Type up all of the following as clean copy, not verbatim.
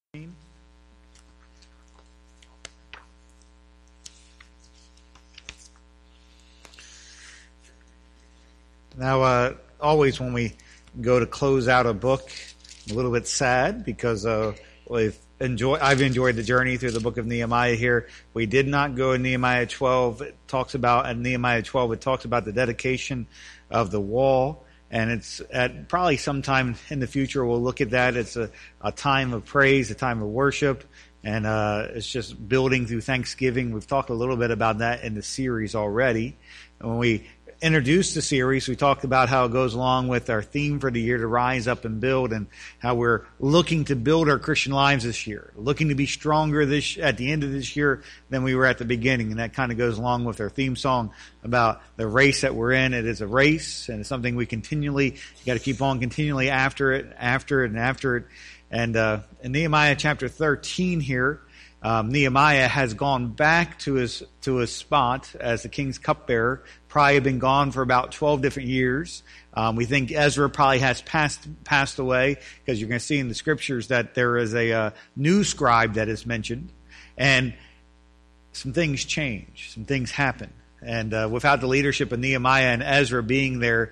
Now, always when we go to close out a book, I'm a little bit sad because I've enjoyed the journey through the book of Nehemiah here. We did not go in Nehemiah 12. It talks about the dedication of the wall. And it's at probably sometime in the future we'll look at that. It's a time of praise, a time of worship, and it's just building through Thanksgiving. We've talked a little bit about that in the series already. And when we introduced the series, we talked about how it goes along with our theme for the year to rise up and build, and how we're looking to build our Christian lives this year, looking to be stronger at the end of this year than we were at the beginning. And that kind of goes along with our theme song about the race that we're in. It is a race, and it's something we you got to keep on continually after it. And in Nehemiah chapter 13 here, Nehemiah has gone back to his spot as the king's cupbearer. Probably had been gone for about 12 different years. We think Ezra probably has passed away, because you're going to see in the scriptures that there is a new scribe that is mentioned, and some things change, some things happen, and without the leadership of Nehemiah and Ezra being there,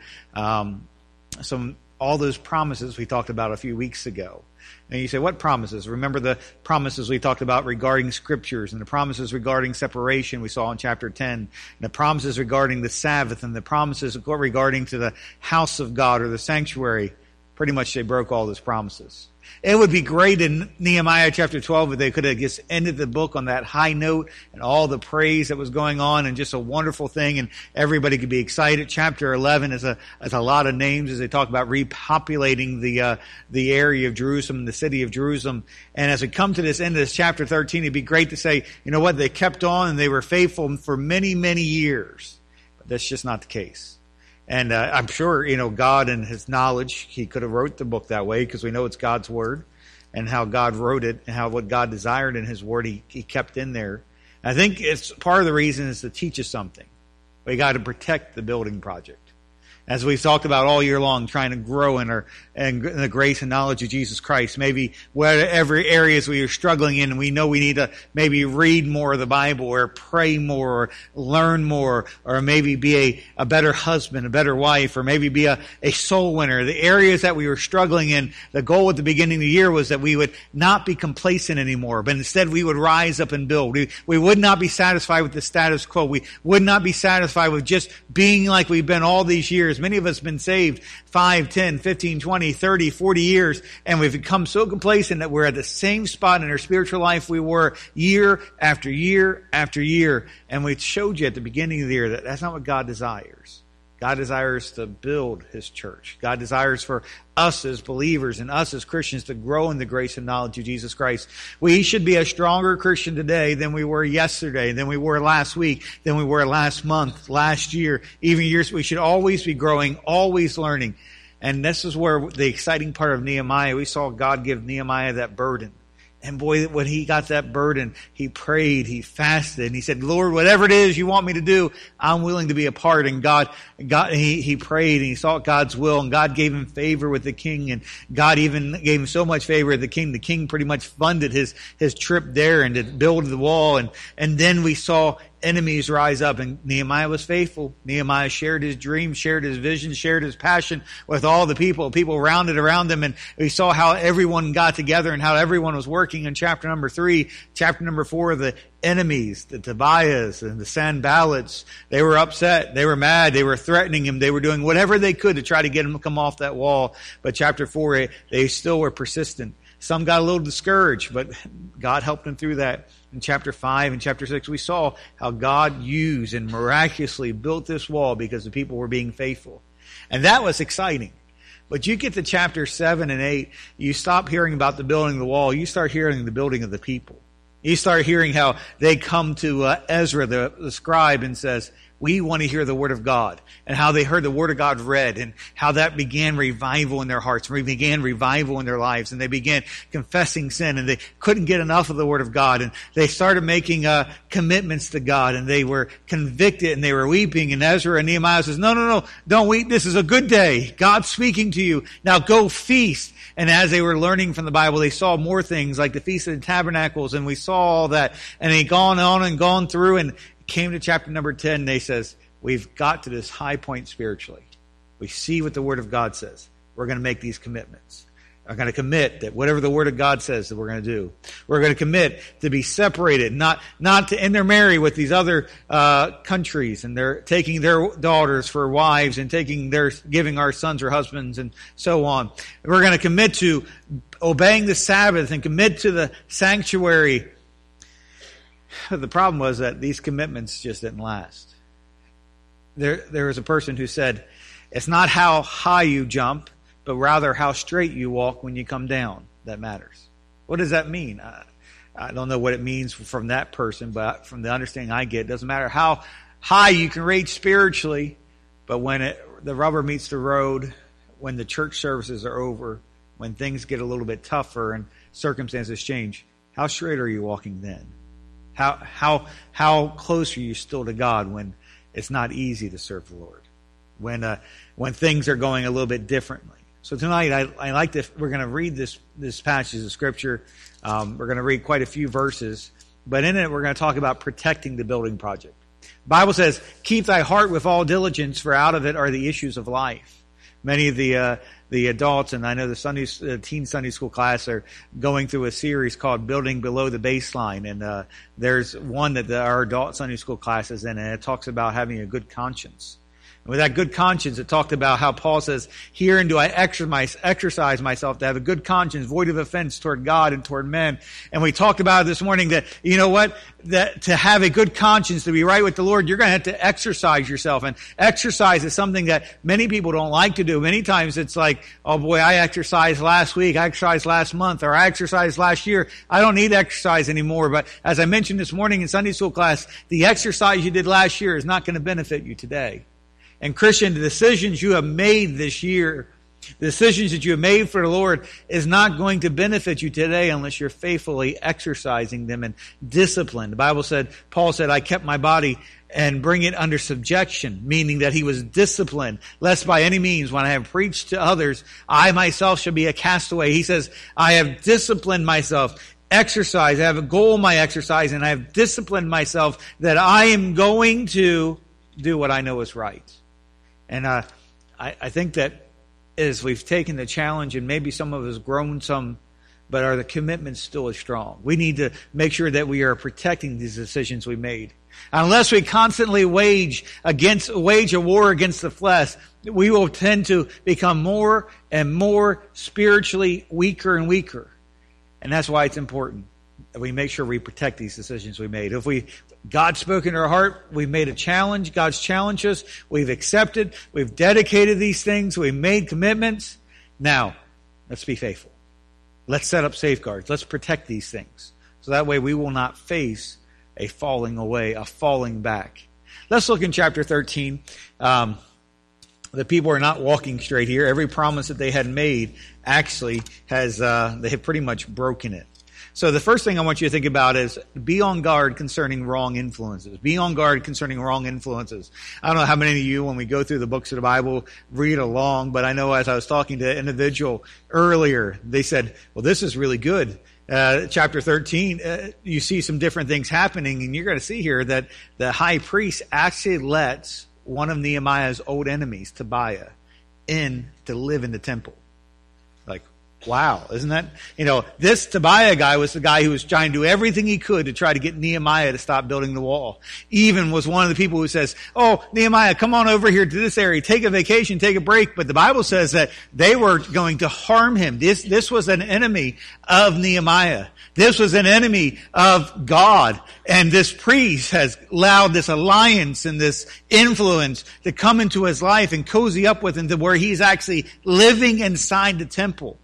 all those promises we talked about a few weeks ago. And you say, what promises? Remember the promises we talked about regarding scriptures, and the promises regarding separation we saw in chapter 10, and the promises regarding the Sabbath, and the promises regarding to the house of God or the sanctuary. Pretty much they broke all those promises. It would be great in Nehemiah chapter 12 if they could have just ended the book on that high note and all the praise that was going on, and just a wonderful thing, and everybody could be excited. Chapter 11 is a lot of names as they talk about repopulating the area of Jerusalem, the city of Jerusalem. And as we come to this end of this chapter 13, it'd be great to say, you know what, they kept on and they were faithful for many, many years. But that's just not the case. And I'm sure, God in His knowledge, He could have wrote the book that way, because we know it's God's Word, and how God wrote it, and what God desired in His Word He kept in there. I think it's part of the reason is to teach us something. We got to protect the building project. As we've talked about all year long, trying to grow in the grace and knowledge of Jesus Christ. Maybe whatever areas we are struggling in, and we know we need to maybe read more of the Bible, or pray more, or learn more, or maybe be a better husband, a better wife, or maybe be a soul winner. The areas that we were struggling in, the goal at the beginning of the year was that we would not be complacent anymore, but instead we would rise up and build. We would not be satisfied with the status quo. We would not be satisfied with just being like we've been all these years. Many of us have been saved 5, 10, 15, 20, 30, 40 years, and we've become so complacent that we're at the same spot in our spiritual life we were year after year after year. And we showed you at the beginning of the year that that's not what God desires. God desires to build His church. God desires for us as believers and us as Christians to grow in the grace and knowledge of Jesus Christ. We should be a stronger Christian today than we were yesterday, than we were last week, than we were last month, last year, even years. We should always be growing, always learning. And this is where the exciting part of Nehemiah, we saw God give Nehemiah that burden. And boy, when he got that burden, he prayed, he fasted, and he said, Lord, whatever it is you want me to do, I'm willing to be a part. And he prayed, and he sought God's will, and God gave him favor with the king, and God even gave him so much favor with the king. The king pretty much funded his trip there and to build the wall. And then we saw enemies rise up, and Nehemiah was faithful. Nehemiah shared his dream, shared his vision, shared his passion with all the people. People rounded around him, and we saw how everyone got together and how everyone was working in chapter number 3. Chapter number 4, the enemies, the Tobias and the Sanballats, they were upset, they were mad, they were threatening him, they were doing whatever they could to try to get him to come off that wall. But chapter 4, they still were persistent. Some got a little discouraged, but God helped them through that. In chapter 5 and chapter 6, we saw how God used and miraculously built this wall because the people were being faithful. And that was exciting. But you get to chapter 7 and 8, you stop hearing about the building of the wall, you start hearing the building of the people. You start hearing how they come to Ezra, the scribe, and says, We want to hear the Word of God, and how they heard the Word of God read, and how that began revival in their hearts, began revival in their lives, and they began confessing sin, and they couldn't get enough of the Word of God, and they started making commitments to God, and they were convicted, and they were weeping, and Ezra and Nehemiah says, no, don't weep, this is a good day. God's speaking to you. Now go feast. And as they were learning from the Bible, they saw more things like the Feast of the Tabernacles, and we saw all that, and they gone on and gone through, and came to chapter number 10, and they says, we've got to this high point spiritually. We see what the Word of God says. We're going to make these commitments. We're going to commit that whatever the Word of God says that we're going to do. We're going to commit to be separated, not to intermarry with these other countries, and they're taking their daughters for wives and giving our sons or husbands and so on. We're going to commit to obeying the Sabbath and commit to the sanctuary. The problem was that these commitments just didn't last. There was a person who said, it's not how high you jump, but rather how straight you walk when you come down that matters. What does that mean? I don't know what it means from that person, but from the understanding I get, it doesn't matter how high you can reach spiritually, but when the rubber meets the road, when the church services are over, when things get a little bit tougher and circumstances change, how straight are you walking then? How close are you still to God when it's not easy to serve the Lord? When things are going a little bit differently. So tonight, I like this. We're going to read this passage of Scripture. We're going to read quite a few verses, but in it, we're going to talk about protecting the building project. The Bible says, "Keep thy heart with all diligence, for out of it are the issues of life." Many of the adults, and I know the teen Sunday school class are going through a series called Building Below the Baseline, and there's one that our adult Sunday school class is in, and it talks about having a good conscience. With that good conscience, it talked about how Paul says, herein do I exercise myself to have a good conscience, void of offense toward God and toward men. And we talked about it this morning that, you know what, that to have a good conscience, to be right with the Lord, you're going to have to exercise yourself. And exercise is something that many people don't like to do. Many times it's like, oh boy, I exercised last week, I exercised last month, or I exercised last year. I don't need exercise anymore. But as I mentioned this morning in Sunday school class, the exercise you did last year is not going to benefit you today. And Christian, the decisions you have made this year, the decisions that you have made for the Lord is not going to benefit you today unless you're faithfully exercising them and disciplined. The Bible said, Paul said, I kept my body and bring it under subjection, meaning that he was disciplined, lest by any means when I have preached to others, I myself shall be a castaway. He says, I have disciplined myself. Exercise. I have a goal in my exercise, and I have disciplined myself that I am going to do what I know is right. And I think that as we've taken the challenge, and maybe some of us grown some, but are the commitments still as strong? We need to make sure that we are protecting these decisions we made. Unless we constantly wage a war against the flesh, we will tend to become more and more spiritually weaker and weaker. And that's why it's important that we make sure we protect these decisions we made. God spoke into our heart, we've made a challenge, God's challenged us, we've accepted, we've dedicated these things, we've made commitments. Now, let's be faithful. Let's set up safeguards. Let's protect these things. So that way we will not face a falling away, a falling back. Let's look in chapter 13. The people are not walking straight here. Every promise that they had made actually they have pretty much broken it. So the first thing I want you to think about is be on guard concerning wrong influences. Be on guard concerning wrong influences. I don't know how many of you, when we go through the books of the Bible, read along, but I know as I was talking to an individual earlier, they said, well, this is really good. Chapter 13, you see some different things happening, and you're going to see here that the high priest actually lets one of Nehemiah's old enemies, Tobiah, in to live in the temple. Like, wow, isn't that? This Tobiah guy was the guy who was trying to do everything he could to try to get Nehemiah to stop building the wall. Even was one of the people who says, oh, Nehemiah, come on over here to this area, take a vacation, take a break. But the Bible says that they were going to harm him. This was an enemy of Nehemiah. This was an enemy of God. And this priest has allowed this alliance and this influence to come into his life and cozy up with him to where he's actually living inside the temple.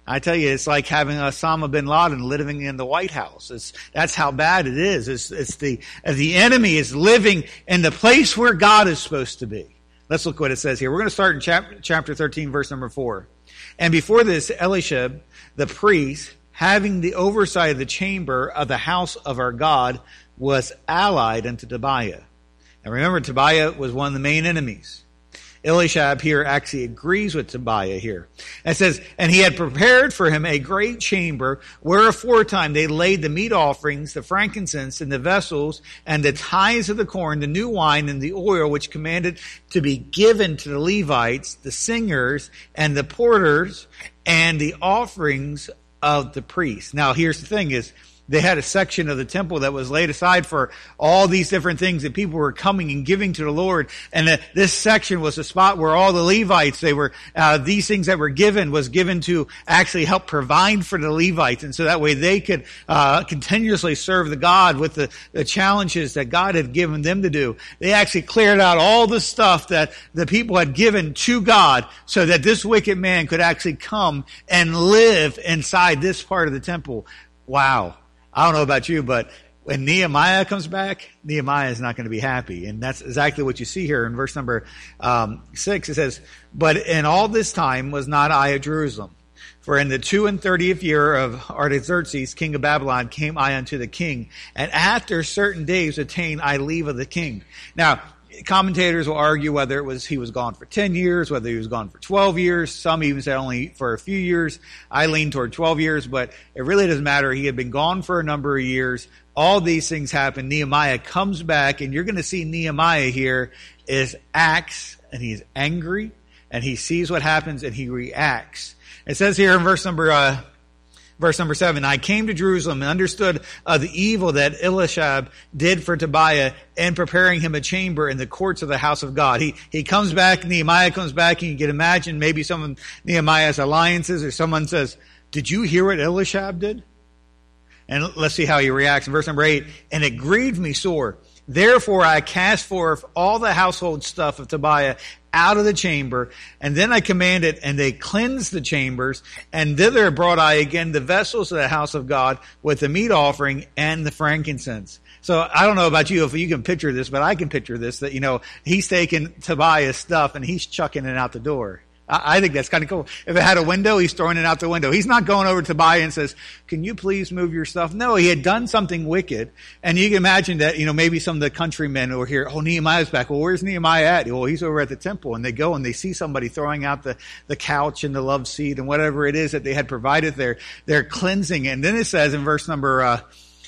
I tell you, it's like having Osama bin Laden living in the White House. That's how bad it is. It's the enemy is living in the place where God is supposed to be. Let's look what it says here. We're going to start in chapter 13, verse number 4. And before this, Eliashib, the priest, having the oversight of the chamber of the house of our God, was allied unto Tobiah. And remember, Tobiah was one of the main enemies. Eliashib here actually agrees with Tobiah here. It says, and he had prepared for him a great chamber where aforetime they laid the meat offerings, the frankincense, and the vessels, and the tithes of the corn, the new wine, and the oil, which commanded to be given to the Levites, the singers, and the porters, and the offerings of the priests. Now, here's the thing is, they had a section of the temple that was laid aside for all these different things that people were coming and giving to the Lord. And this section was a spot where all the Levites, these things that were given to actually help provide for the Levites. And so that way they could continuously serve the God with the challenges that God had given them to do. They actually cleared out all the stuff that the people had given to God so that this wicked man could actually come and live inside this part of the temple. Wow. I don't know about you, but when Nehemiah comes back, Nehemiah is not going to be happy. And that's exactly what you see here in verse number 6. It says, but in all this time was not I at Jerusalem. For in the 32nd year of Artaxerxes, king of Babylon, came I unto the king. And after certain days attained I leave of the king. Now, commentators will argue whether he was gone for 10 years, whether he was gone for 12 years. Some even say only for a few years. I lean toward 12 years, but it really doesn't matter. He had been gone for a number of years. All these things happen. Nehemiah comes back, and you're going to see Nehemiah here acts, and he's angry, and he sees what happens, and he reacts. It says here in verse number 7, I came to Jerusalem and understood the evil that Eliashib did for Tobiah in preparing him a chamber in the courts of the house of God. He comes back, Nehemiah comes back, and you can imagine maybe some of Nehemiah's alliances or someone says, did you hear what Eliashib did? And let's see how he reacts in verse number 8. And it grieved me sore. Therefore I cast forth all the household stuff of Tobiah out of the chamber, and then I commanded, and they cleansed the chambers, and thither brought I again the vessels of the house of God with the meat offering and the frankincense. So I don't know about you, if you can picture this, but I can picture this, that, he's taking Tobiah's stuff and he's chucking it out the door. I think that's kind of cool. If it had a window, he's throwing it out the window. He's not going over to Tobiah and says, can you please move your stuff? No, he had done something wicked. And you can imagine that, maybe some of the countrymen were here, oh, Nehemiah's back. Well, where's Nehemiah at? Well, he's over at the temple. And they go and they see somebody throwing out the couch and the love seat and whatever it is that they had provided there. They're cleansing. And then it says in verse number 8,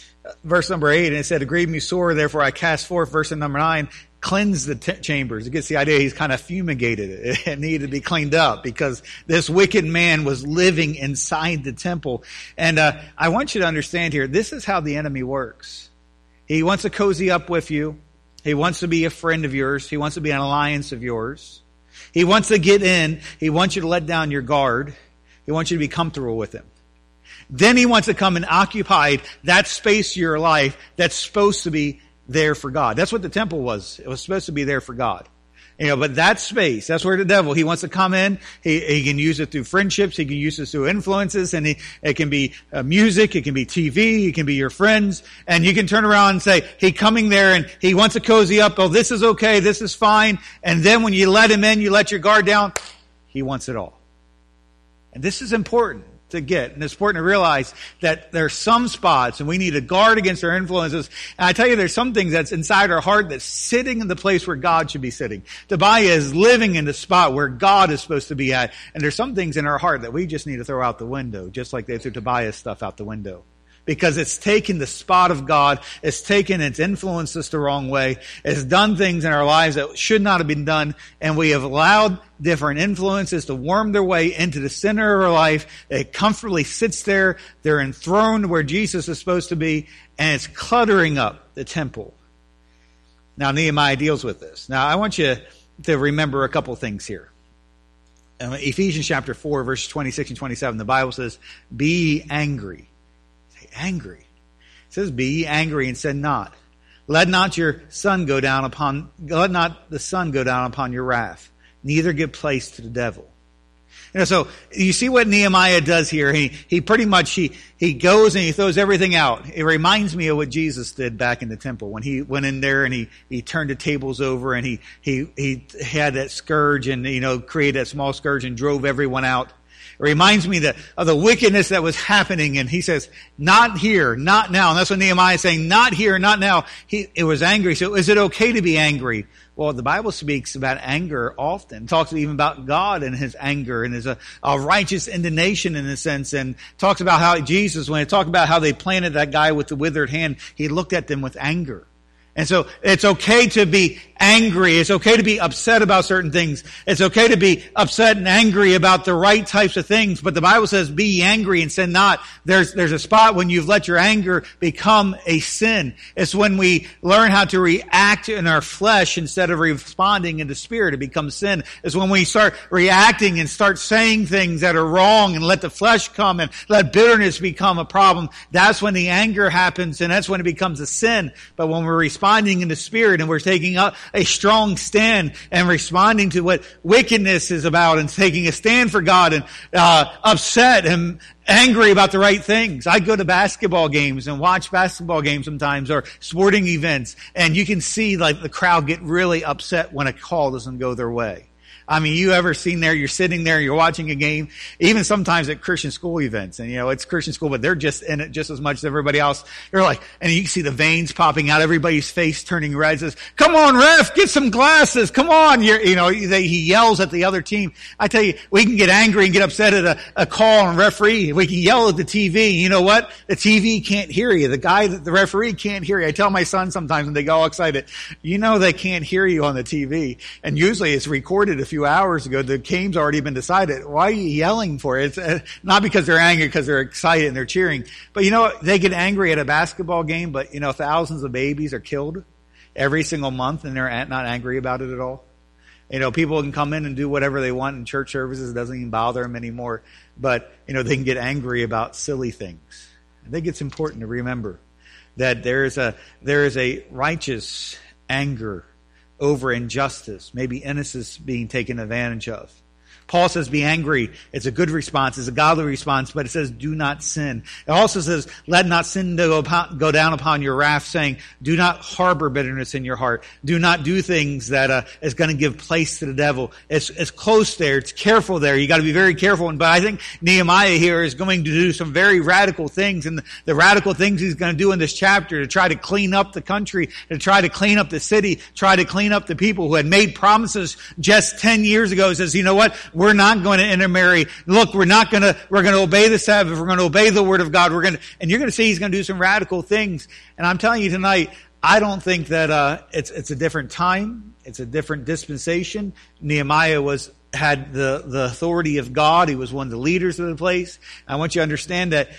and it said, it grieved me sore, therefore I cast forth, verse number 9, cleanse the chambers. It gets the idea he's kind of fumigated it. It needed to be cleaned up because this wicked man was living inside the temple. And I want you to understand here, this is how the enemy works. He wants to cozy up with you. He wants to be a friend of yours. He wants to be an alliance of yours. He wants to get in. He wants you to let down your guard. He wants you to be comfortable with him. Then he wants to come and occupy that space of your life that's supposed to be there for God. That's what the temple was. It was supposed to be there for God. But that space, that's where the devil, he wants to come in. He can use it through friendships. He can use it through influences, and it can be music. It can be TV. It can be your friends. And you can turn around and say, he coming there and he wants to cozy up. Oh, this is okay. This is fine. And then when you let him in, you let your guard down. He wants it all. And this is important to get. And it's important to realize that there's some spots and we need to guard against our influences. And I tell you, there's some things that's inside our heart that's sitting in the place where God should be sitting. Tobiah is living in the spot where God is supposed to be at. And there's some things in our heart that we just need to throw out the window, just like they threw Tobiah's stuff out the window. Because it's taken the spot of God, it's taken its influences the wrong way, it's done things in our lives that should not have been done, and we have allowed different influences to worm their way into the center of our life. It comfortably sits there, they're enthroned where Jesus is supposed to be, and it's cluttering up the temple. Now Nehemiah deals with this. Now I want you to remember a couple things here. Ephesians chapter 4, verses 26 and 27, the Bible says, be angry. Angry. It says, be ye angry and sin not. Let not the sun go down upon your wrath, neither give place to the devil. So you see what Nehemiah does here. He pretty much, he goes and he throws everything out. It reminds me of what Jesus did back in the temple when he went in there and he turned the tables over and he had that scourge and, created that small scourge and drove everyone out. It reminds me of the wickedness that was happening, and he says, not here, not now. And that's what Nehemiah is saying, not here, not now. It was angry. So is it okay to be angry? Well, the Bible speaks about anger often. It talks even about God and his anger and his a righteous indignation in a sense, and talks about how Jesus, when it talked about how they planted that guy with the withered hand, he looked at them with anger. And so it's okay to be angry. It's okay to be upset about certain things. It's okay to be upset and angry about the right types of things. But the Bible says, be ye angry and sin not. There's a spot when you've let your anger become a sin. It's when we learn how to react in our flesh instead of responding in the spirit. It becomes sin. It's when we start reacting and start saying things that are wrong and let the flesh come and let bitterness become a problem. That's when the anger happens, and that's when it becomes a sin. But when we're responding in the spirit and we're taking up a strong stand and responding to what wickedness is about and taking a stand for God and upset and angry about the right things. I go to basketball games and watch basketball games sometimes, or sporting events, and you can see like the crowd get really upset when a call doesn't go their way. I mean, you ever seen there, you're sitting there, you're watching a game, even sometimes at Christian school events, and it's Christian school, but they're just in it just as mumuch as everybody else. They're like, and you can see the veins popping out, everybody's face turning red, says, come on, ref, get some glasses, come on. He yells at the other team. I tell you, we can get angry and get upset at a call on referee. We can yell at the TV. You know what? The TV can't hear you. The referee can't hear you. I tell my son sometimes when they get all excited, they can't hear you on the TV. And usually it's recorded a few hours ago. The game's already been decided. Why are you yelling for it? It's not because they're angry, because they're excited and they're cheering. But they get angry at a basketball game, but thousands of babies are killed every single month and they're not angry about it at all. People can come in and do whatever they want in church services. It doesn't even bother them anymore. But, they can get angry about silly things. I think it's important to remember that there is a righteous anger over injustice, maybe innocence being taken advantage of. Paul says, be angry. It's a good response. It's a godly response, but it says, do not sin. It also says, let not sin go down upon your wrath, saying, do not harbor bitterness in your heart. Do not do things that is going to give place to the devil. It's close there. It's careful there. You got to be very careful. But I think Nehemiah here is going to do some very radical things, and the radical things he's going to do in this chapter to try to clean up the country, to try to clean up the city, try to clean up the people who had made promises just 10 years ago. He says, you know what? We're not going to intermarry. Look, we're going to obey the Sabbath. We're going to obey the word of God. And you're going to see he's going to do some radical things. And I'm telling you tonight, I don't think that, it's a different time. It's a different dispensation. Nehemiah had the authority of God. He was one of the leaders of the place. I want you to understand that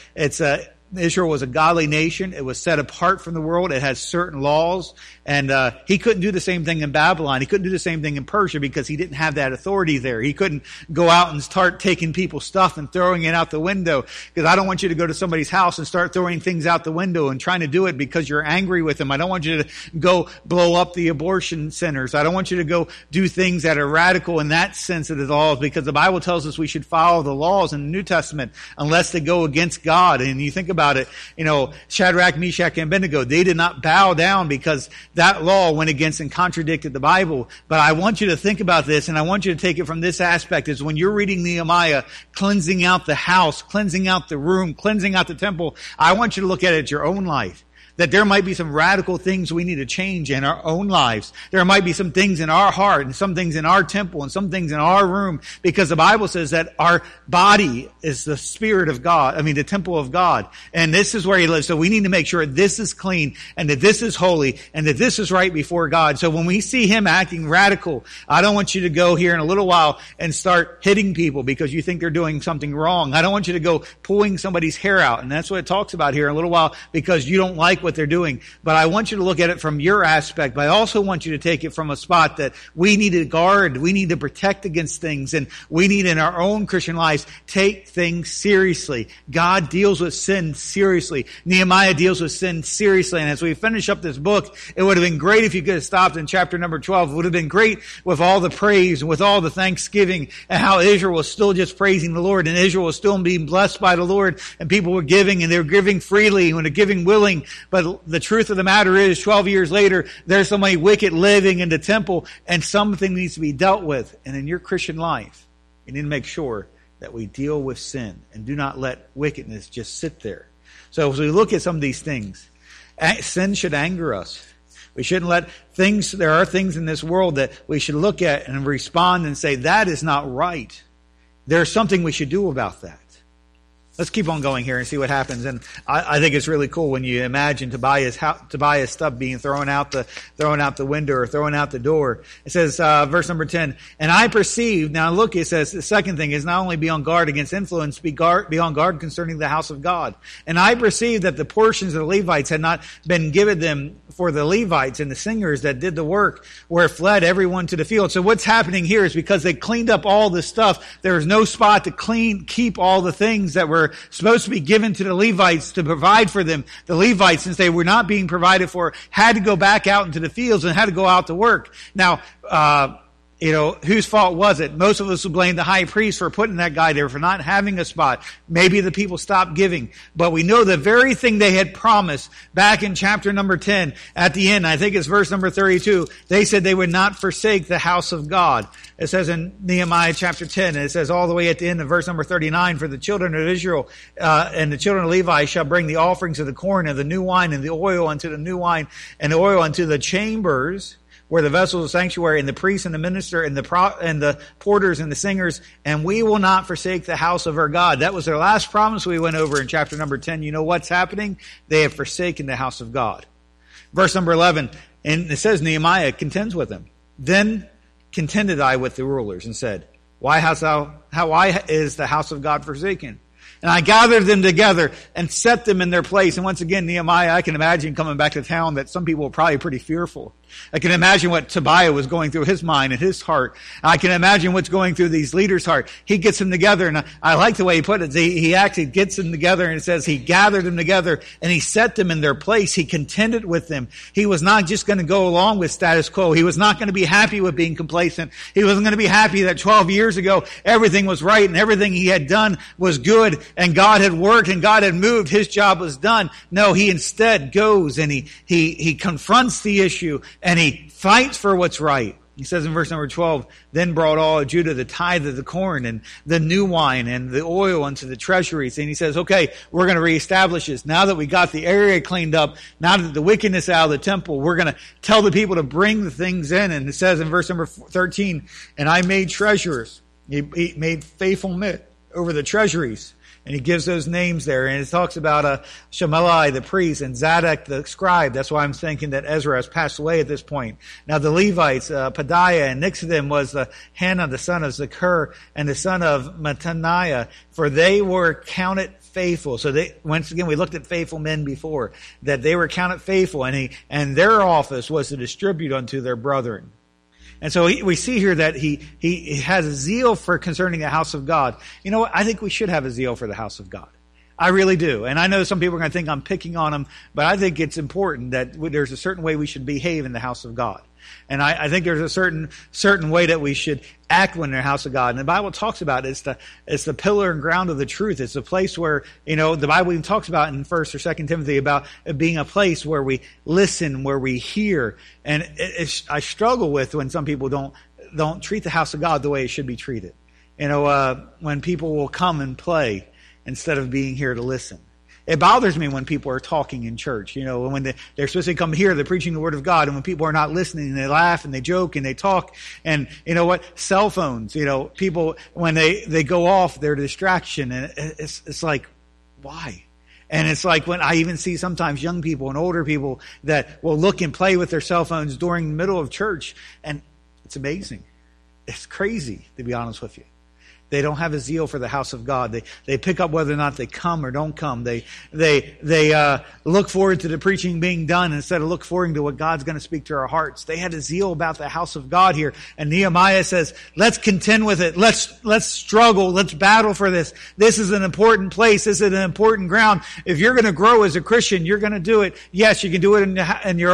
Israel was a godly nation. It was set apart from the world. It had certain laws. And he couldn't do the same thing in Babylon. He couldn't do the same thing in Persia because he didn't have that authority there. He couldn't go out and start taking people's stuff and throwing it out the window. Because I don't want you to go to somebody's house and start throwing things out the window and trying to do it because you're angry with them. I don't want you to go blow up the abortion centers. I don't want you to go do things that are radical in that sense of the laws, because the Bible tells us we should follow the laws in the New Testament unless they go against God. And you think about it, Shadrach, Meshach, and Abednego, they did not bow down because that law went against and contradicted the Bible. But I want you to think about this, and I want you to take it from this aspect, is when you're reading Nehemiah, cleansing out the house, cleansing out the room, cleansing out the temple, I want you to look at it your own life. That there might be some radical things we need to change in our own lives. There might be some things in our heart and some things in our temple and some things in our room, because the Bible says that our body is the Spirit of God. The temple of God. And this is where He lives. So we need to make sure this is clean and that this is holy and that this is right before God. So when we see Him acting radical, I don't want you to go here in a little while and start hitting people because you think they're doing something wrong. I don't want you to go pulling somebody's hair out. And that's what it talks about here in a little while, because you don't like like what they're doing. But I want you to look at it from your aspect. But I also want you to take it from a spot that we need to guard. We need to protect against things. And we need in our own Christian lives take things seriously. God deals with sin seriously. Nehemiah deals with sin seriously. And as we finish up this book, it would have been great if you could have stopped in chapter number 12. It would have been great with all the praise and with all the thanksgiving and how Israel was still just praising the Lord, and Israel was still being blessed by the Lord, and people were giving, and they were giving freely and they're giving willing. But the truth of the matter is, 12 years later, there's so many wicked living in the temple, and something needs to be dealt with. And in your Christian life, you need to make sure that we deal with sin and do not let wickedness just sit there. So as we look at some of these things, sin should anger us. We shouldn't let things, there are things in this world that we should look at and respond and say, that is not right. There's something we should do about that. Let's keep on going here and see what happens. And I think it's really cool when you imagine Tobiah's stuff being thrown out the window or thrown out the door. It says, verse number 10, and I perceived, now look, it says the second thing is not only be on guard against influence, be on guard concerning the house of God. And I perceived that the portions of the Levites had not been given them for the Levites, and the singers that did the work were fled everyone to the field. So what's happening here is because they cleaned up all this stuff, there was no spot to keep all the things that were supposed to be given to the Levites to provide for them. The Levites, since they were not being provided for, had to go back out into the fields and had to go out to work. Now, whose fault was it? Most of us would blame the high priest for putting that guy there, for not having a spot. Maybe the people stopped giving. But we know the very thing they had promised back in chapter number 10, at the end, I think it's verse number 32, they said they would not forsake the house of God. It says in Nehemiah chapter 10, and it says all the way at the end of verse number 39, for the children of Israel and the children of Levi shall bring the offerings of the corn and the new wine and the oil unto the new wine and the oil unto the chambers, where the vessels of sanctuary, and the priests and the minister and the porters and the singers, and we will not forsake the house of our God. That was their last promise we went over in chapter number 10. You know what's happening? They have forsaken the house of God. Verse number 11, and it says Nehemiah contends with them. Then contended I with the rulers and said, why is the house of God forsaken? And I gathered them together and set them in their place. And once again, Nehemiah, I can imagine coming back to town that some people were probably pretty fearful. I can imagine what Tobiah was going through his mind and his heart. I can imagine what's going through these leaders' heart. He gets them together, and I like the way he put it. He actually gets them together, and it says he gathered them together and he set them in their place. He contended with them. He was not just going to go along with status quo. He was not going to be happy with being complacent. He wasn't going to be happy that 12 years ago everything was right and everything he had done was good and God had worked and God had moved. His job was done. No, he instead goes and he confronts the issue and he fights for what's right. He says in verse number 12, then brought all of Judah the tithe of the corn and the new wine and the oil unto the treasuries. And he says, okay, we're going to reestablish this. Now that we got the area cleaned up, now that the wickedness out of the temple, we're going to tell the people to bring the things in. And it says in verse number 13, and I made treasurers. He made faithful men over the treasuries. And he gives those names there. And it talks about Shemalai, the priest, and Zadok, the scribe. That's why I'm thinking that Ezra has passed away at this point. Now the Levites, Pedaiah, and next to them was Hannah, the son of Zakur, and the son of Mattaniah, for they were counted faithful. So once again, we looked at faithful men before, that they were counted faithful, and their office was to distribute unto their brethren. And so we see here that he has a zeal for concerning the house of God. You know what? I think we should have a zeal for the house of God. I really do. And I know some people are going to think I'm picking on him, but I think it's important that there's a certain way we should behave in the house of God. And I think there's a certain way that we should act when in the house of God. And the Bible talks about it. It's the pillar and ground of the truth. It's a place where, the Bible even talks about in 1 or 2 Timothy about it being a place where we listen, where we hear. And I struggle with when some people don't treat the house of God the way it should be treated. When people will come and play instead of being here to listen. It bothers me when people are talking in church, when they're supposed to come here, they're preaching the word of God, and when people are not listening, they laugh and they joke and they talk, and you know what? Cell phones, people, when they go off, they're a distraction, and it's like, why? And it's like when I even see sometimes young people and older people that will look and play with their cell phones during the middle of church, and it's amazing. It's crazy, to be honest with you. They don't have a zeal for the house of God. They pick up whether or not they come or don't come. They look forward to the preaching being done instead of look forward to what God's going to speak to our hearts. They had a zeal about the house of God here. And Nehemiah says, let's contend with it. Let's struggle. Let's battle for this. This is an important place. This is an important ground. If you're going to grow as a Christian, you're going to do it. Yes, you can do it in your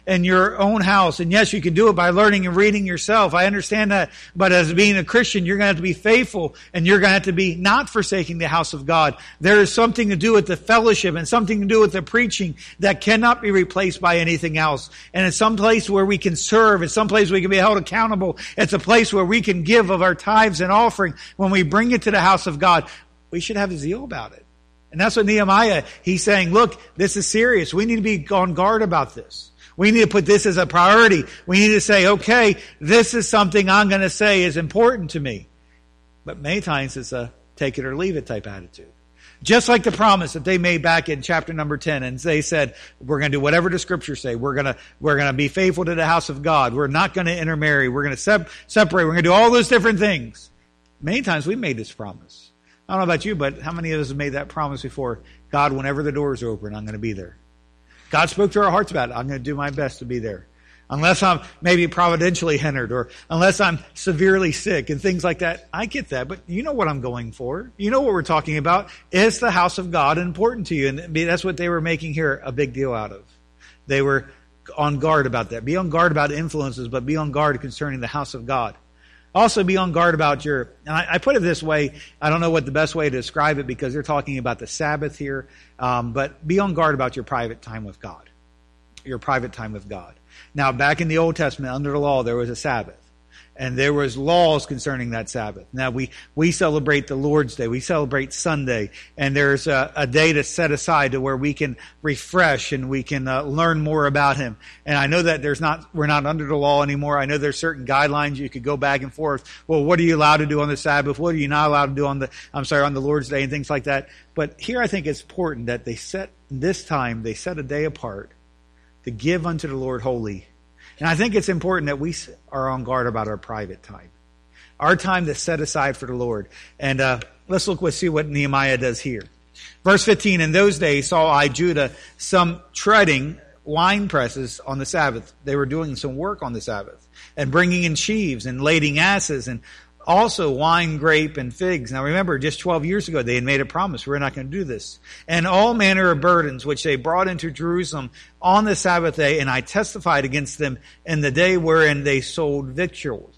own house. And yes, you can do it by learning and reading yourself. I understand that. But as being a Christian, you're going to have to be faithful. And you're going to have to be not forsaking the house of God. There is something to do with the fellowship and something to do with the preaching that cannot be replaced by anything else. And it's some place where we can serve. It's some place we can be held accountable. It's a place where we can give of our tithes and offering. When we bring it to the house of God, we should have a zeal about it. And that's what Nehemiah, he's saying, look, this is serious. We need to be on guard about this. We need to put this as a priority. We need to say, okay, this is something I'm going to say is important to me. But many times it's a take it or leave it type attitude. Just like the promise that they made back in chapter number 10. And they said, we're going to do whatever the scriptures say. We're going to be faithful to the house of God. We're not going to intermarry. We're going to separate. We're going to do all those different things. Many times we made this promise. I don't know about you, but how many of us have made that promise before? God, whenever the doors are open, I'm going to be there. God spoke to our hearts about it. I'm going to do my best to be there. Unless I'm maybe providentially hindered or unless I'm severely sick and things like that. I get that, but you know what I'm going for. You know what we're talking about. Is the house of God important to you? And that's what they were making here a big deal out of. They were on guard about that. Be on guard about influences, but be on guard concerning the house of God. Also be on guard about and I put it this way, I don't know what the best way to describe it because they're talking about the Sabbath here, but be on guard about your private time with God. Your private time with God. Now, back in the Old Testament, under the law, there was a Sabbath. And there was laws concerning that Sabbath. Now, we celebrate the Lord's Day. We celebrate Sunday. And there's a day to set aside to where we can refresh and we can learn more about Him. And I know that we're not under the law anymore. I know there's certain guidelines you could go back and forth. Well, what are you allowed to do on the Sabbath? What are you not allowed to do on the Lord's Day and things like that. But here I think it's important that they set a day apart to give unto the Lord wholly. And I think it's important that we are on guard about our private time. Our time that's set aside for the Lord. And let's see what Nehemiah does here. Verse 15, in those days saw I Judah some treading wine presses on the Sabbath. They were doing some work on the Sabbath. And bringing in sheaves and lading asses and also wine, grape, and figs. Now remember, just 12 years ago, they had made a promise. We're not going to do this. And all manner of burdens, which they brought into Jerusalem on the Sabbath day. And I testified against them in the day wherein they sold victuals.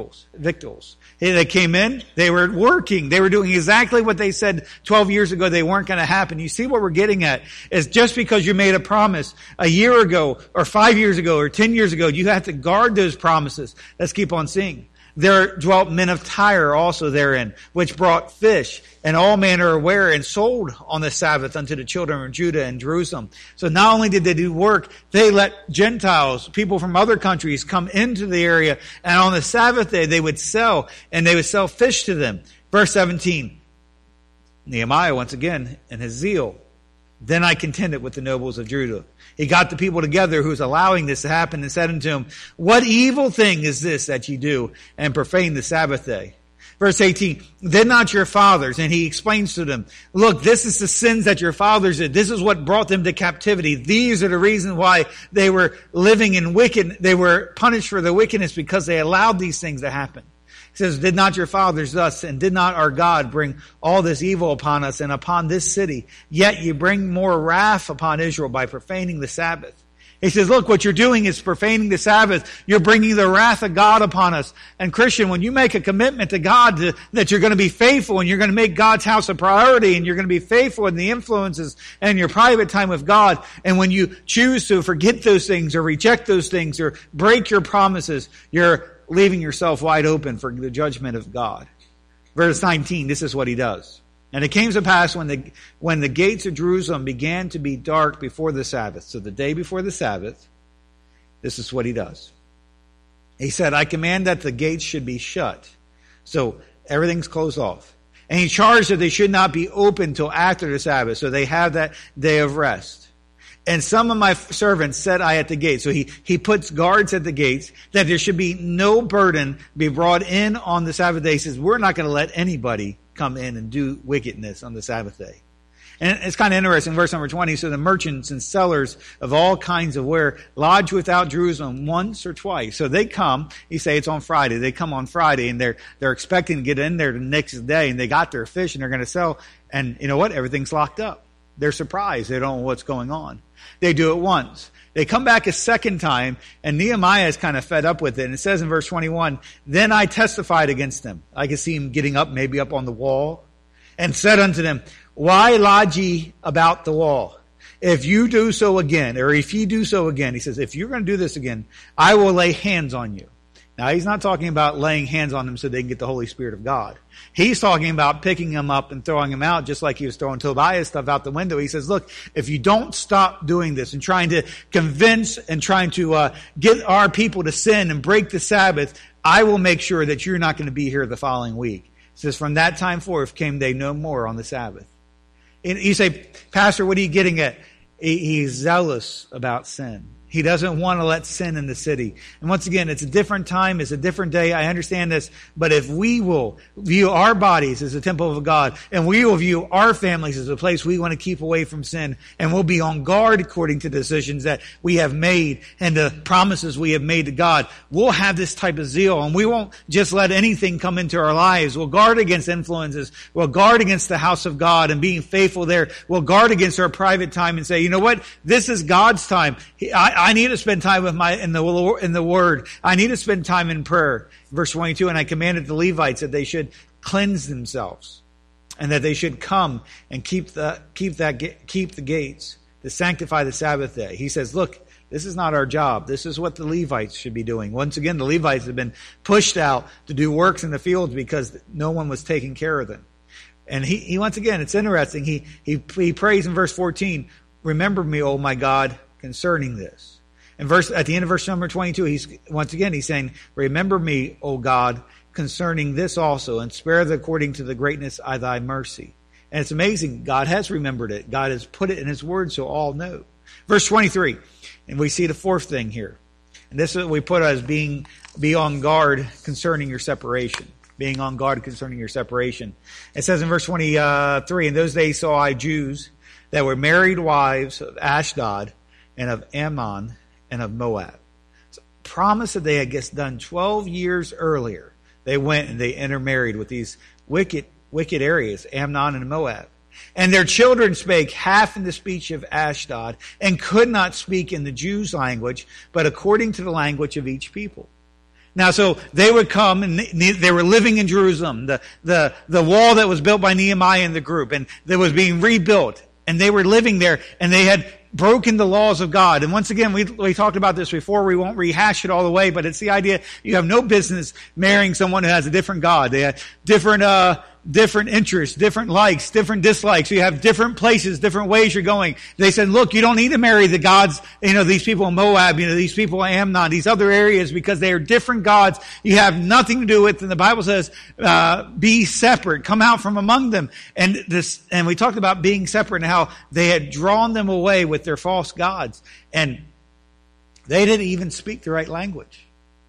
They came in, they were working. They were doing exactly what they said 12 years ago they weren't going to happen. You see what we're getting at is just because you made a promise a year ago or 5 years ago or 10 years ago, you have to guard those promises. Let's keep on seeing. There dwelt men of Tyre also therein, which brought fish and all manner of ware and sold on the Sabbath unto the children of Judah and Jerusalem. So not only did they do work, they let Gentiles, people from other countries, come into the area. And on the Sabbath day, they would sell, and they would sell fish to them. Verse 17, Nehemiah, once again, in his zeal. Then I contended with the nobles of Judah. He got the people together who was allowing this to happen and said unto him, what evil thing is this that ye do and profane the Sabbath day? Verse 18, did not your fathers, and he explains to them, look, this is the sins that your fathers did. This is what brought them to captivity. These are the reasons why they were living in they were punished for their wickedness because they allowed these things to happen. He says, did not your fathers thus, and did not our God bring all this evil upon us and upon this city? Yet you bring more wrath upon Israel by profaning the Sabbath. He says, look, what you're doing is profaning the Sabbath. You're bringing the wrath of God upon us. And Christian, when you make a commitment to God that you're going to be faithful and you're going to make God's house a priority and you're going to be faithful in the influences and your private time with God, and when you choose to forget those things or reject those things or break your promises, you're leaving yourself wide open for the judgment of God. Verse 19, this is what he does. And it came to pass when the gates of Jerusalem began to be dark before the Sabbath, so the day before the Sabbath, this is what he does. He said, I command that the gates should be shut. So everything's closed off. And he charged that they should not be open till after the Sabbath, so they have that day of rest. And some of my servants set I at the gate. So he puts guards at the gates, that there should be no burden be brought in on the Sabbath day. He says, we're not going to let anybody come in and do wickedness on the Sabbath day. And it's kind of interesting, verse number 20, so the merchants and sellers of all kinds of ware lodge without Jerusalem once or twice. So they come, you say it's on Friday, they come on Friday and they're expecting to get in there the next day, and they got their fish and they're going to sell, and you know what? Everything's locked up. They're surprised. They don't know what's going on. They do it once. They come back a second time, and Nehemiah is kind of fed up with it. And it says in verse 21, then I testified against them. I can see him getting up, maybe up on the wall, and said unto them, why lodge ye about the wall? If you do so again, or if ye do so again, he says, if you're going to do this again, I will lay hands on you. Now, he's not talking about laying hands on them so they can get the Holy Spirit of God. He's talking about picking them up and throwing them out, just like he was throwing Tobiah's stuff out the window. He says, look, if you don't stop doing this and trying to convince and trying to get our people to sin and break the Sabbath, I will make sure that you're not going to be here the following week. It says, from that time forth came they no more on the Sabbath. And you say, Pastor, what are you getting at? He's zealous about sin. He doesn't want to let sin in the city. And once again, it's a different time. It's a different day. I understand this. But if we will view our bodies as a temple of God, and we will view our families as a place we want to keep away from sin, and we'll be on guard according to decisions that we have made and the promises we have made to God, we'll have this type of zeal. And we won't just let anything come into our lives. We'll guard against influences. We'll guard against the house of God and being faithful there. We'll guard against our private time and say, you know what? This is God's time. I need to spend time with in the Word. I need to spend time in prayer. Verse 22, and I commanded the Levites that they should cleanse themselves, and that they should come and keep the gates to sanctify the Sabbath day. He says, look, this is not our job. This is what the Levites should be doing. Once again, the Levites have been pushed out to do works in the fields because no one was taking care of them. And he once again, it's interesting. He prays in verse 14, remember me, O my God, concerning this. At the end of verse number 22, he's saying, remember me, O God, concerning this also, and spare the according to the greatness of thy mercy. And it's amazing. God has remembered it. God has put it in his word so all know. Verse 23, and we see the fourth thing here. And this is what we put as be on guard concerning your separation. Being on guard concerning your separation. It says in verse 23, in those days saw I Jews that were married wives of Ashdod and of Ammon and of Moab. So, promise that they had done 12 years earlier. They went and they intermarried with these wicked areas, Ammon and Moab. And their children spake half in the speech of Ashdod, and could not speak in the Jews' language, but according to the language of each people. Now, so they would come, and they were living in Jerusalem, the wall that was built by Nehemiah and the group, and that was being rebuilt. And they were living there, and they had broken the laws of God. And once again, we talked about this before. We won't rehash it all the way, but it's the idea you have no business marrying someone who has a different God. They have different interests, different likes, different dislikes. You have different places, different ways you're going. They said, look, you don't need to marry the gods, these people in Moab, these people in Ammon, these other areas, because they are different gods you have nothing to do with. And the Bible says, be separate, come out from among them. And we talked about being separate and how they had drawn them away with their false gods. And they didn't even speak the right language.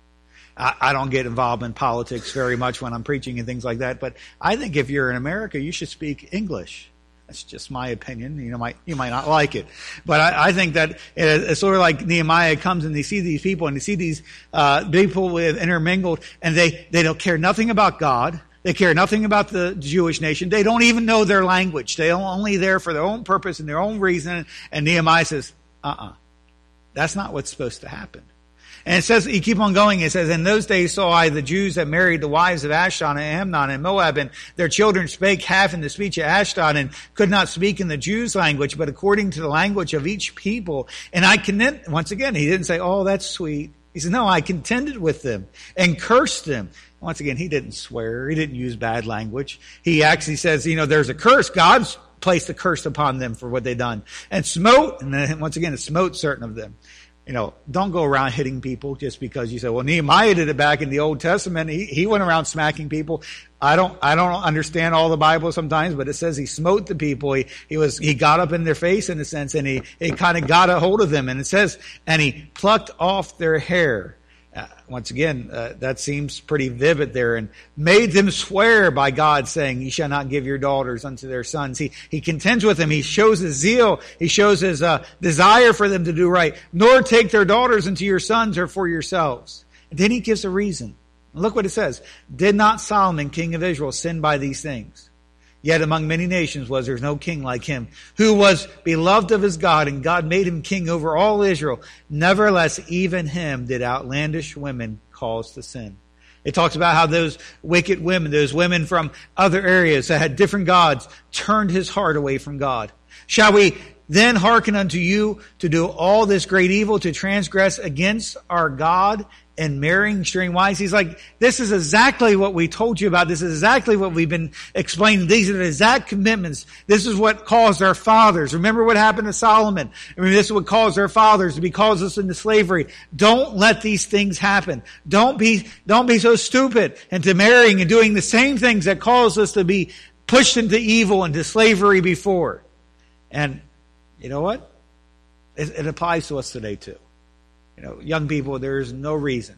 I don't get involved in politics very much when I'm preaching and things like that, but I think if you're in America, you should speak English. That's just my opinion. You might not like it, but I think that it's sort of like Nehemiah comes and they see these people and they see these people with intermingled, and they don't care nothing about God. They care nothing about the Jewish nation. They don't even know their language. They're only there for their own purpose and their own reason. And Nehemiah says, that's not what's supposed to happen. And it says, you keep on going, it says, in those days saw I the Jews that married the wives of Ashdod and Ammon and Moab, and their children spake half in the speech of Ashdod, and could not speak in the Jews' language, but according to the language of each people. And once again, he didn't say, oh, that's sweet. He said, no, I contended with them and cursed them. Once again, he didn't swear. He didn't use bad language. He actually says, there's a curse. God's placed a curse upon them for what they've done. And smote, and then once again, it smote certain of them. don't go around hitting people just because you say, well, Nehemiah did it back in the Old Testament. He went around smacking people. I don't understand all the Bible sometimes, but it says he smote the people. He got up in their face in a sense, and he kind of got a hold of them. And it says, and he plucked off their hair. Once again, that seems pretty vivid there, and made them swear by God, saying, "You shall not give your daughters unto their sons." He contends with them. He shows his zeal. He shows his desire for them to do right. Nor take their daughters unto your sons or for yourselves. And then he gives a reason. Look what it says. Did not Solomon, king of Israel, sin by these things? Yet among many nations was there no king like him, who was beloved of his God, and God made him king over all Israel. Nevertheless, even him did outlandish women cause to sin. It talks about how those wicked women, those women from other areas that had different gods, turned his heart away from God. Shall we then hearken unto you to do all this great evil, to transgress against our God and marrying strange wives? He's like, this is exactly what we told you about. This is exactly what we've been explaining. These are the exact commitments. This is what caused our fathers. Remember what happened to Solomon. This is what caused our fathers to be caused us into slavery. Don't let these things happen. Don't be so stupid into marrying and doing the same things that caused us to be pushed into evil and to slavery before. And you know what? It applies to us today too. Young people, there's no reason,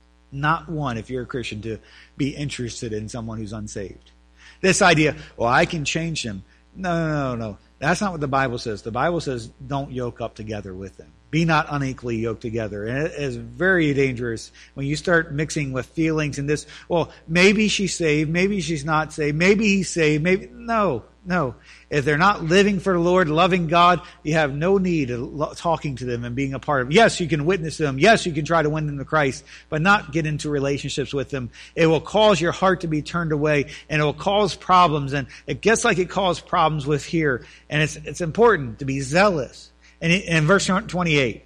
not one, if you're a Christian, to be interested in someone who's unsaved. This idea, well, I can change them. No. That's not what the Bible says. The Bible says don't yoke up together with them. Be not unequally yoked together. And it is very dangerous when you start mixing with feelings and this, well, maybe she's saved, maybe she's not saved, maybe he's saved, maybe, no. If they're not living for the Lord, loving God, you have no need of talking to them and being a part of them. Yes, you can witness to them. Yes, you can try to win them to Christ, but not get into relationships with them. It will cause your heart to be turned away, and it will cause problems. And it gets like it caused problems with here. And it's important to be zealous. And in verse 28,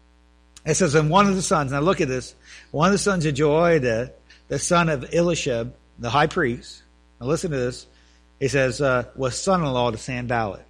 it says, and one of the sons, now look at this, one of the sons of Joiada, the son of Elishab, the high priest, now listen to this, he says, was son-in-law to Sanballat.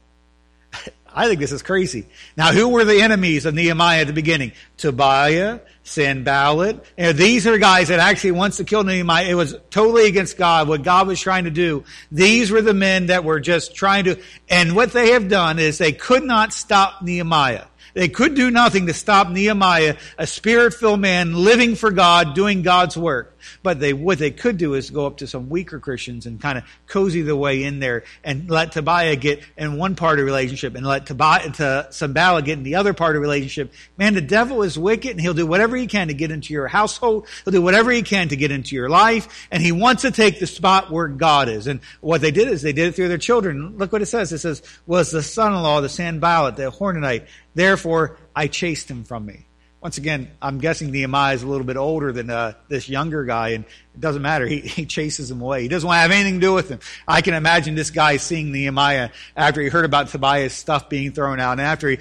I think this is crazy. Now, who were the enemies of Nehemiah at the beginning? Tobiah, Sanballat. These are guys that actually wants to kill Nehemiah. It was totally against God, what God was trying to do. These were the men that were just trying to, and what they have done is they could not stop Nehemiah. They could do nothing to stop Nehemiah, a spirit-filled man living for God, doing God's work. But what they could do is go up to some weaker Christians and kind of cozy their way in there and let Tobiah get in one part of the relationship and let Sanballat get in the other part of the relationship. Man, the devil is wicked, and he'll do whatever he can to get into your household. He'll do whatever he can to get into your life, and he wants to take the spot where God is. And what they did is they did it through their children. Look what it says. It says, was the son-in-law, the Sanballat, the Horonite. Therefore, I chased him from me. Once again, I'm guessing Nehemiah is a little bit older than this younger guy, and it doesn't matter. He chases him away. He doesn't want to have anything to do with him. I can imagine this guy seeing Nehemiah after he heard about Tobiah's stuff being thrown out, and after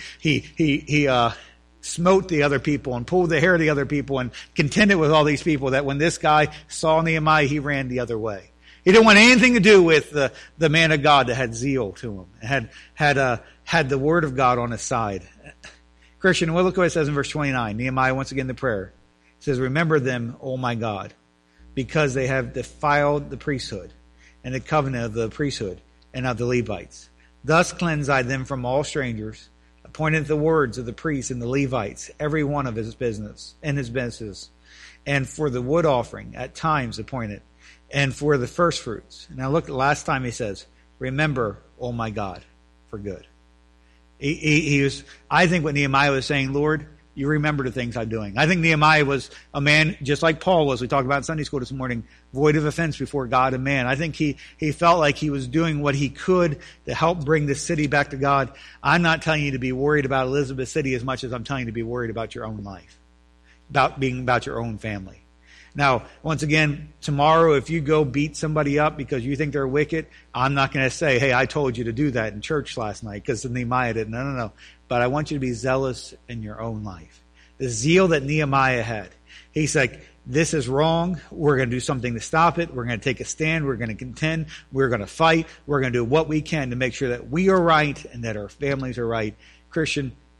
he smote the other people and pulled the hair of the other people and contended with all these people, that when this guy saw Nehemiah, he ran the other way. He didn't want anything to do with the man of God that had zeal to him, had the word of God on his side. Christian, well, look what it says in verse 29. Nehemiah, once again, the prayer. It says, remember them, O my God, because they have defiled the priesthood and the covenant of the priesthood and of the Levites. Thus cleanse I them from all strangers, appointed the words of the priests and the Levites, every one of his business, and for the wood offering at times appointed, and for the first fruits. Now look, the last time he says, remember, O my God, for good. I think what Nehemiah was saying, Lord, you remember the things I'm doing. I think Nehemiah was a man just like Paul was. We talked about in Sunday school this morning, void of offense before God and man. I think he felt like he was doing what he could to help bring the city back to God. I'm not telling you to be worried about Elizabeth City as much as I'm telling you to be worried about your own life, about your own family. Now, once again, tomorrow, if you go beat somebody up because you think they're wicked, I'm not going to say, hey, I told you to do that in church last night because Nehemiah did. No. But I want you to be zealous in your own life. The zeal that Nehemiah had. He's like, this is wrong. We're going to do something to stop it. We're going to take a stand. We're going to contend. We're going to fight. We're going to do what we can to make sure that we are right and that our families are right. Christian,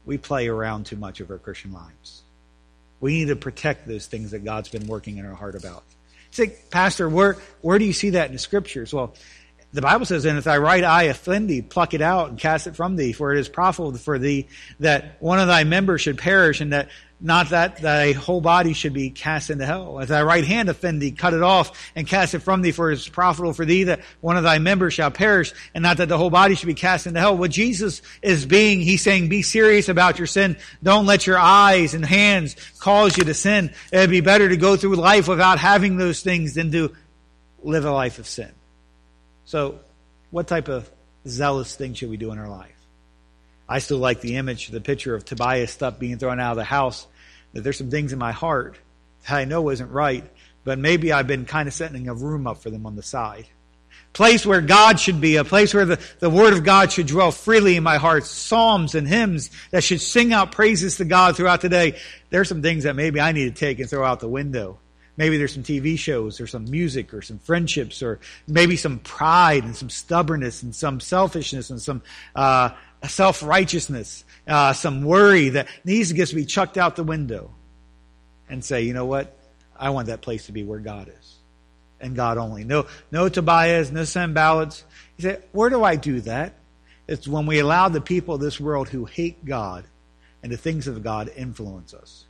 we play around too much of our Christian lives. We need to protect those things that God's been working in our heart about. You say, Pastor, where do you see that in the Scriptures? Well, the Bible says, and if thy right eye offend thee, pluck it out and cast it from thee, for it is profitable for thee that one of thy members should perish, and that not that thy whole body should be cast into hell. If thy right hand offend thee, cut it off and cast it from thee, for it is profitable for thee that one of thy members shall perish, and not that the whole body should be cast into hell. What Jesus is he's saying, be serious about your sin. Don't let your eyes and hands cause you to sin. It'd be better to go through life without having those things than to live a life of sin. So, what type of zealous thing should we do in our life? I still like the picture of Tobias stuff being thrown out of the house. That there's some things in my heart that I know isn't right, but maybe I've been kind of setting a room up for them on the side. Place where God should be, a place where the Word of God should dwell freely in my heart. Psalms and hymns that should sing out praises to God throughout the day. There's some things that maybe I need to take and throw out the window. Maybe there's some TV shows or some music or some friendships or maybe some pride and some stubbornness and some selfishness and some self-righteousness, some worry that needs to just be chucked out the window and say, you know what? I want that place to be where God is and God only. No Tobias, no Sanballats. He said, where do I do that? It's when we allow the people of this world who hate God and the things of God influence us.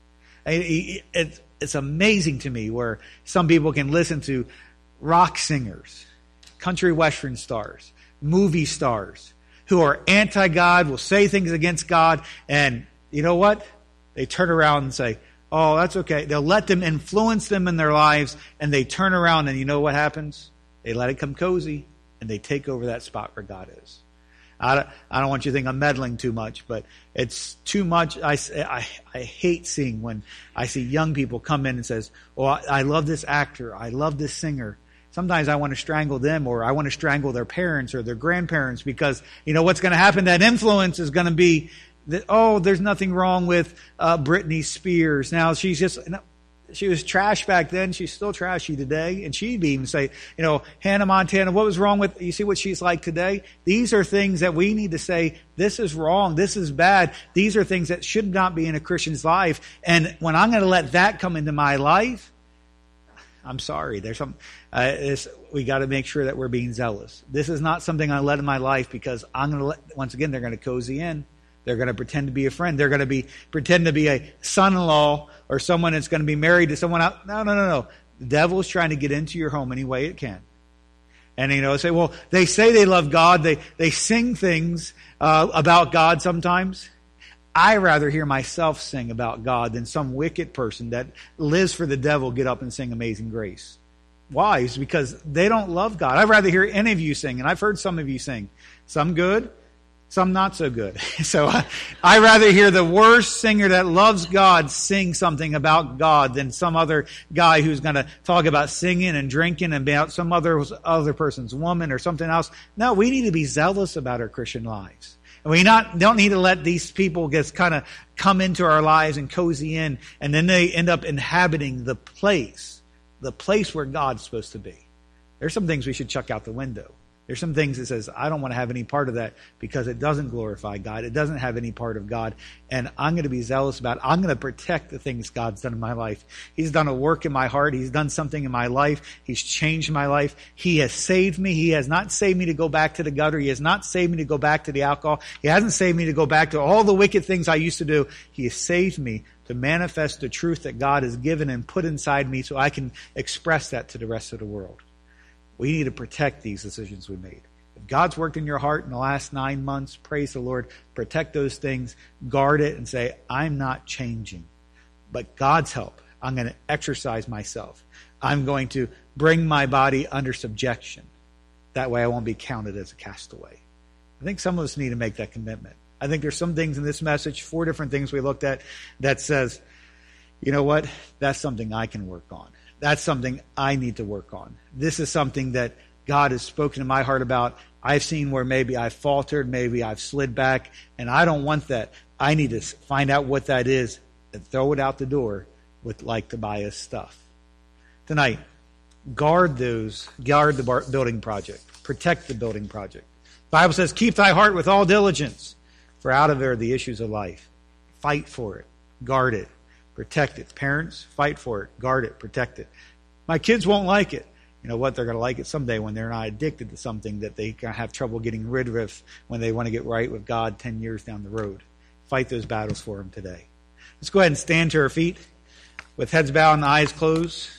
It's amazing to me where some people can listen to rock singers, country western stars, movie stars, who are anti-God, will say things against God, and you know what? They turn around and say, oh, that's okay. They'll let them influence them in their lives, and they turn around, and you know what happens? They let it come cozy, and they take over that spot where God is. I don't want you to think I'm meddling too much, but it's too much. I hate seeing when I see young people come in and says, oh, I love this actor. I love this singer. Sometimes I want to strangle them, or I want to strangle their parents or their grandparents, because you know what's going to happen? That influence is going to be that, oh, there's nothing wrong with Britney Spears. Now she was trash back then. She's still trashy today. And she'd even say, you know, Hannah Montana, what was wrong with, you see what she's like today? These are things that we need to say, this is wrong. This is bad. These are things that should not be in a Christian's life. And when I'm going to let that come into my life, I'm sorry. There's some, we got to make sure that we're being zealous. This is not something I let in my life because I'm going to once again, they're going to cozy in. They're going to pretend to be a friend. They're going to pretend to be a son-in-law or someone that's going to be married to someone else. No. The devil is trying to get into your home any way it can. And, you know, say, well, they say they love God. They sing things about God sometimes. I rather hear myself sing about God than some wicked person that lives for the devil get up and sing Amazing Grace. Why? It's because they don't love God. I'd rather hear any of you sing, and I've heard some of you sing. Some good, some not so good. So I'd rather hear the worst singer that loves God sing something about God than some other guy who's going to talk about singing and drinking and about some other person's woman or something else. No, we need to be zealous about our Christian lives. And we don't need to let these people just kind of come into our lives and cozy in, and then they end up inhabiting the place where God's supposed to be. There's some things we should chuck out the window. There's some things that says, I don't want to have any part of that because it doesn't glorify God. It doesn't have any part of God. And I'm going to be zealous about it. I'm going to protect the things God's done in my life. He's done a work in my heart. He's done something in my life. He's changed my life. He has saved me. He has not saved me to go back to the gutter. He has not saved me to go back to the alcohol. He hasn't saved me to go back to all the wicked things I used to do. He has saved me to manifest the truth that God has given and put inside me so I can express that to the rest of the world. We need to protect these decisions we made. If God's worked in your heart in the last 9 months, praise the Lord. Protect those things. Guard it and say, I'm not changing. But God's help, I'm going to exercise myself. I'm going to bring my body under subjection. That way I won't be counted as a castaway. I think some of us need to make that commitment. I think there's some things in this message, 4 different things we looked at, that says, you know what? That's something I can work on. That's something I need to work on. This is something that God has spoken to my heart about. I've seen where maybe I've faltered, maybe I've slid back, and I don't want that. I need to find out what that is and throw it out the door with like Tobias stuff. Tonight, guard the building project. Protect the building project. The Bible says, keep thy heart with all diligence, for out of it are the issues of life. Fight for it. Guard it. Protect it. Parents, fight for it. Guard it. Protect it. My kids won't like it. You know what? They're going to like it someday when they're not addicted to something that they have trouble getting rid of when they want to get right with God 10 years down the road. Fight those battles for them today. Let's go ahead and stand to our feet with heads bowed and eyes closed.